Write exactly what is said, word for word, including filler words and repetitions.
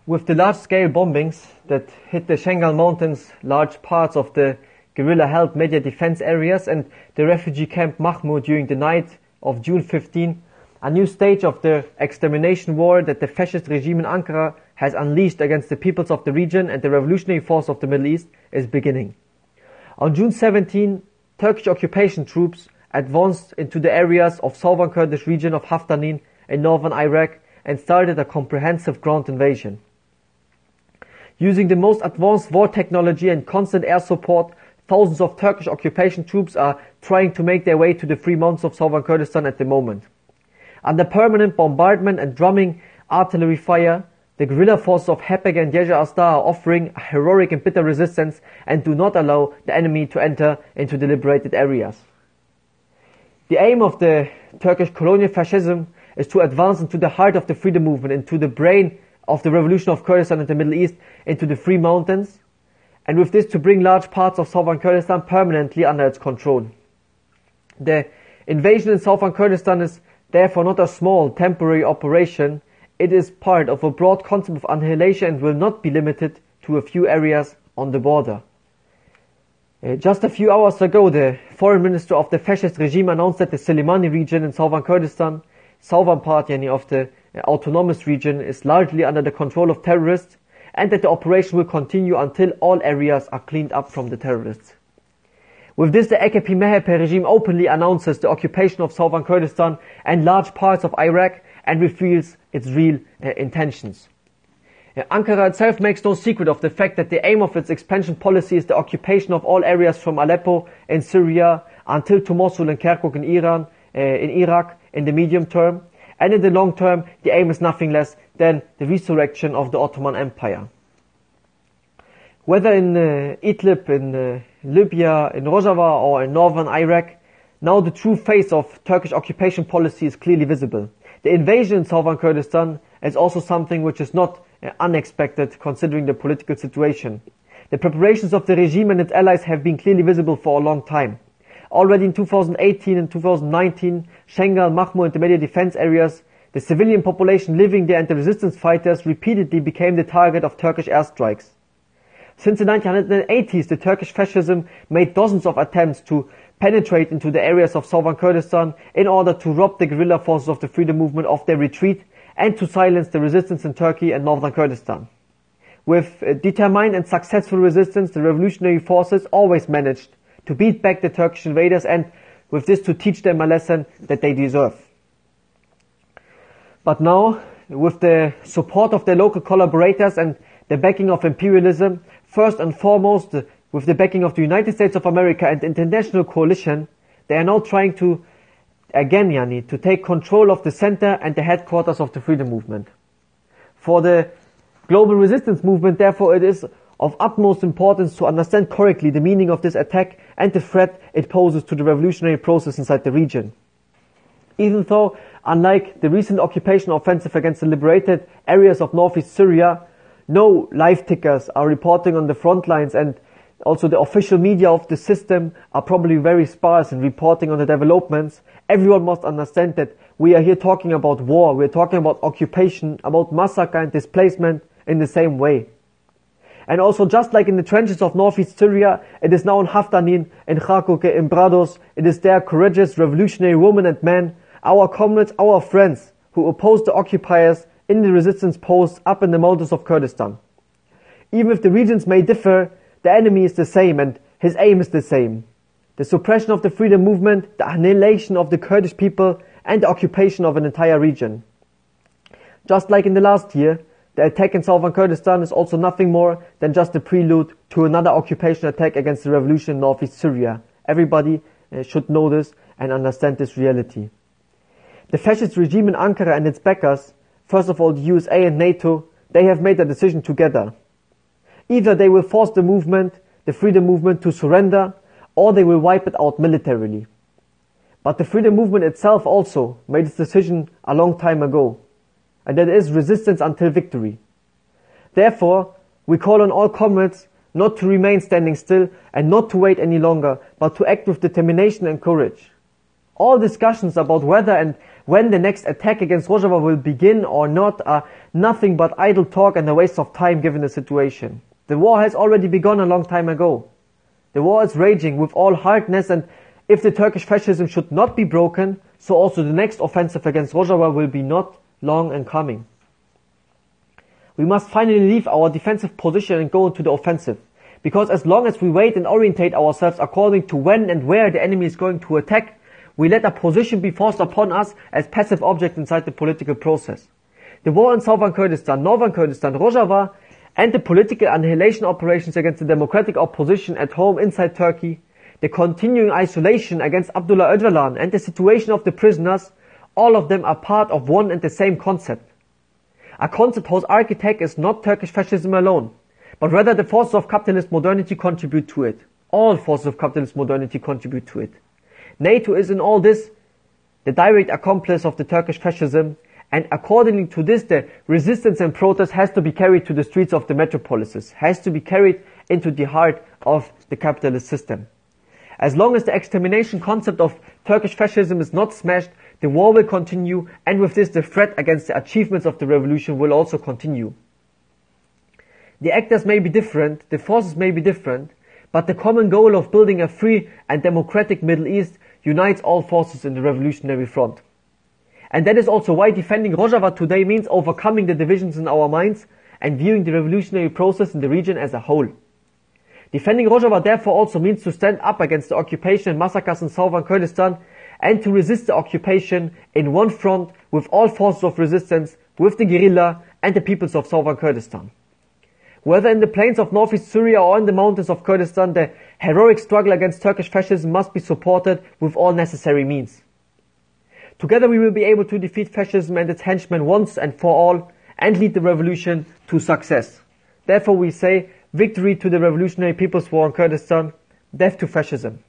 With the large-scale bombings that hit the Shangal Mountains, large parts of the guerrilla-held Media defense areas and the refugee camp Mahmud during the night of June fifteenth, a new stage of the extermination war that the fascist regime in Ankara has unleashed against the peoples of the region and the revolutionary force of the Middle East is beginning. On June seventeenth, Turkish occupation troops advanced into the areas of southern Kurdish region of Haftanin in northern Iraq and started a comprehensive ground invasion. Using the most advanced war technology and constant air support, thousands of Turkish occupation troops are trying to make their way to the free mountains of southern Kurdistan at the moment. Under permanent bombardment and drumming artillery fire, the guerrilla forces of H E P E G and Yeşil Arslan are offering a heroic and bitter resistance and do not allow the enemy to enter into the liberated areas. The aim of the Turkish colonial fascism is to advance into the heart of the freedom movement, into the brain of the revolution of Kurdistan and the Middle East, into the free mountains, and with this to bring large parts of southern Kurdistan permanently under its control. The invasion in southern Kurdistan is therefore not a small temporary operation. It is part of a broad concept of annihilation and will not be limited to a few areas on the border. Uh, just a few hours ago, the foreign minister of the fascist regime announced that the Soleimani region in southern Kurdistan, southern part yani, of the uh, autonomous region, is largely under the control of terrorists, and that the operation will continue until all areas are cleaned up from the terrorists. With this, the A K P M H P regime openly announces the occupation of southern Kurdistan and large parts of Iraq and reveals its real uh, intentions. Uh, Ankara itself makes no secret of the fact that the aim of its expansion policy is the occupation of all areas from Aleppo in Syria until to Mosul and Kirkuk in Iran, uh, in Iraq in the medium term, and in the long term the aim is nothing less than the resurrection of the Ottoman Empire. Whether in uh, Idlib, in uh, Libya, in Rojava or in northern Iraq, now the true face of Turkish occupation policy is clearly visible. The invasion in southern Kurdistan is also something which is not uh, unexpected considering the political situation. The preparations of the regime and its allies have been clearly visible for a long time. Already in two thousand eighteen and two thousand nineteen, Shangal, Mahmud and the Media defense areas, the civilian population living there and the resistance fighters repeatedly became the target of Turkish airstrikes. Since the nineteen eighties, the Turkish fascism made dozens of attempts to penetrate into the areas of southern Kurdistan in order to rob the guerrilla forces of the freedom movement of their retreat and to silence the resistance in Turkey and northern Kurdistan. With determined and successful resistance, the revolutionary forces always managed to beat back the Turkish invaders and with this to teach them a lesson that they deserve. But now, with the support of their local collaborators and the backing of imperialism, first and foremost with the backing of the United States of America and the international coalition, they are now trying to, again, yani, to take control of the center and the headquarters of the freedom movement. For the global resistance movement, therefore, it is of utmost importance to understand correctly the meaning of this attack and the threat it poses to the revolutionary process inside the region. Even though, unlike the recent occupation offensive against the liberated areas of northeast Syria, no live tickers are reporting on the front lines and also the official media of the system are probably very sparse in reporting on the developments, everyone must understand that we are here talking about war, we are talking about occupation, about massacre and displacement in the same way. And also, just like in the trenches of northeast Syria, it is now in Haftanin, in Kirkuk, in Brados, it is there courageous revolutionary women and men, our comrades, our friends, who oppose the occupiers in the resistance posts up in the mountains of Kurdistan. Even if the regions may differ, the enemy is the same and his aim is the same. The suppression of the freedom movement, the annihilation of the Kurdish people and the occupation of an entire region. Just like in the last year, the attack in southern Kurdistan is also nothing more than just a prelude to another occupation attack against the revolution in northeast Syria. Everybody uh, should know this and understand this reality. The fascist regime in Ankara and its backers, first of all the U S A and NATO, they have made a decision together. Either they will force the movement, the freedom movement, to surrender, or they will wipe it out militarily. But the freedom movement itself also made its decision a long time ago, and that is resistance until victory. Therefore, we call on all comrades not to remain standing still and not to wait any longer, but to act with determination and courage. All discussions about whether and when the next attack against Rojava will begin or not are nothing but idle talk and a waste of time given the situation. The war has already begun a long time ago. The war is raging with all hardness, and if the Turkish fascism should not be broken, so also the next offensive against Rojava will be not long in coming. We must finally leave our defensive position and go into the offensive. Because as long as we wait and orientate ourselves according to when and where the enemy is going to attack, we let a position be forced upon us as passive object inside the political process. The war in southern Kurdistan, northern Kurdistan, Rojava, and the political annihilation operations against the democratic opposition at home inside Turkey, the continuing isolation against Abdullah Öcalan, and the situation of the prisoners, all of them are part of one and the same concept. A concept whose architect is not Turkish fascism alone, but rather the forces of capitalist modernity contribute to it. All forces of capitalist modernity contribute to it. NATO is in all this the direct accomplice of the Turkish fascism, and accordingly to this, the resistance and protest has to be carried to the streets of the metropolises, has to be carried into the heart of the capitalist system. As long as the extermination concept of Turkish fascism is not smashed, the war will continue, and with this the threat against the achievements of the revolution will also continue. The actors may be different, the forces may be different, but the common goal of building a free and democratic Middle East unites all forces in the revolutionary front. And that is also why defending Rojava today means overcoming the divisions in our minds and viewing the revolutionary process in the region as a whole. Defending Rojava therefore also means to stand up against the occupation and massacres in southern Kurdistan and to resist the occupation in one front with all forces of resistance, with the guerrilla and the peoples of southern Kurdistan. Whether in the plains of northeast Syria or in the mountains of Kurdistan, the heroic struggle against Turkish fascism must be supported with all necessary means. Together we will be able to defeat fascism and its henchmen once and for all and lead the revolution to success. Therefore we say, victory to the revolutionary people's war in Kurdistan, death to fascism.